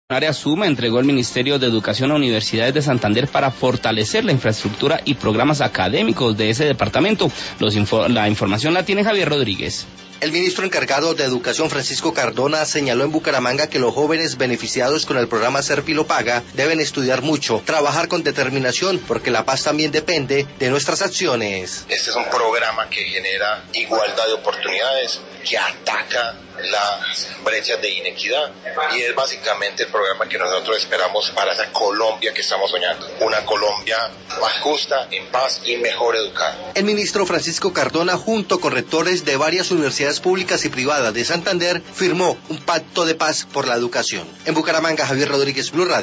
Suma entregó el Ministerio de Educación a universidades de Santander para fortalecer la infraestructura y programas académicos de ese departamento. La información la tiene Javier Rodríguez. El ministro encargado de Educación, Francisco Cardona, señaló en Bucaramanga que los jóvenes beneficiados con el programa Serpilo Paga deben estudiar mucho, trabajar con determinación, porque la paz también depende de nuestras acciones. Este es un programa que genera igualdad de oportunidades, que ataca las brechas de inequidad y es básicamente el programa que nosotros esperamos para esa Colombia que estamos soñando, una Colombia más justa, en paz y mejor educada. El ministro Francisco Cardona, junto con rectores de varias universidades públicas y privadas de Santander, firmó un pacto de paz por la educación. En Bucaramanga, Javier Rodríguez, Blue Radio.